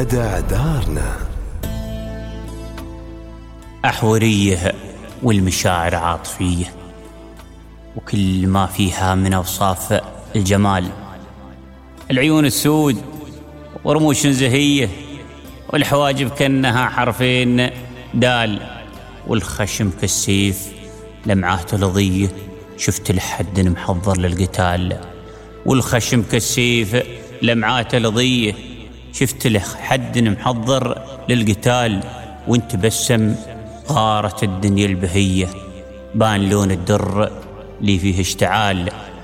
بدع دارنا. أحورية والمشاعر عاطفية، وكل ما فيها من أوصاف الجمال. العيون السود ورموش زهية، والحواجب كأنها حرفين دال، والخشم كالسيف لمعاته لظية. شفت لحد محضر للقتال، والخشم كالسيف لمعاته لظية. شفت لحد محضر للقتال، وانت بسم غارت الدنيا البهية. بان لون الدر لي فيه اشتعال،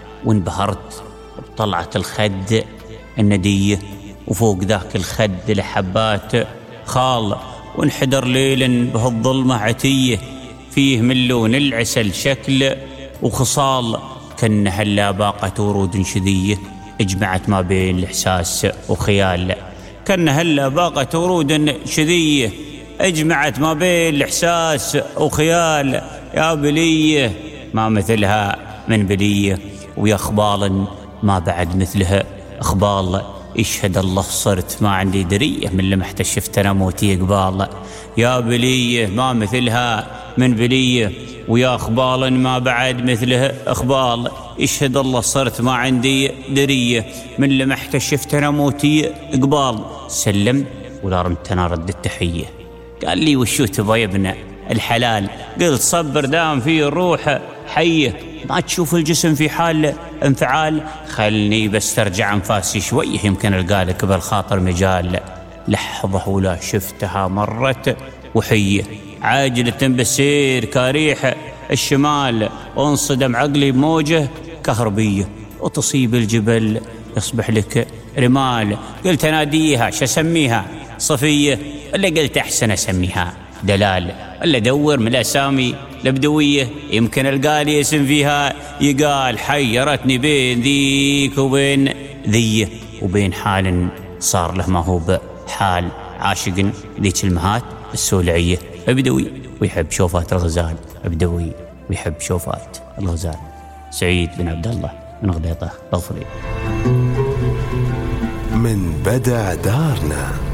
وانبهرت بطلعة الخد الندية، وفوق ذاك الخد لحبات خال. وانحدر ليل بهالظلمة عتية، فيه من لون العسل شكل وخصال، كأن هلا باقة ورود شذية اجمعت ما بين الإحساس وخيال. كأن هلا باقة ورود شذية اجمعت ما بين الإحساس وخيال. يا بلية ما مثلها من بلية، ويا أخبال ما بعد مثلها أخبال. يشهد الله صرت ما عندي درية، من لمحت شفت أنا موتي قبال. يا بلية ما مثلها من بلية، ويا أخبال ما بعد مثلها أخبال. يشهد الله صرت ما عندي درية، من لمحت شفت أنا موتي قبال. سلم ولا رمت أنا رد التحية، قال لي وشو تبغى يا ابن الحلال؟ قلت صبر دام فيه الروح حية، ما تشوف الجسم في حال انفعال. خلني بس ترجع انفاسي شويه، يمكن القالك بالخاطر مجال. لحظة ولا شفتها مرت وحية، عاجلة بسير كاريح الشمال، وانصدم عقلي بموجة كهربية، وتصيب الجبل يصبح لك رمال. قلت اناديها شسميها صفية، ولا قلت احسن اسميها دلال، ولا دور من الاسامي البدوية، يمكن القالي اسم فيها يقال. حيرتني بين ذيك وبين ذي، وبين حال صار له ما هو بحال. عاشق ذيك المهات السولعية، بدوي ويحب شوفات الغزال، بدوي ويحب شوفات الغزال. سعيد بن عبد الله من غليطة بغفري. من بدع دارنا.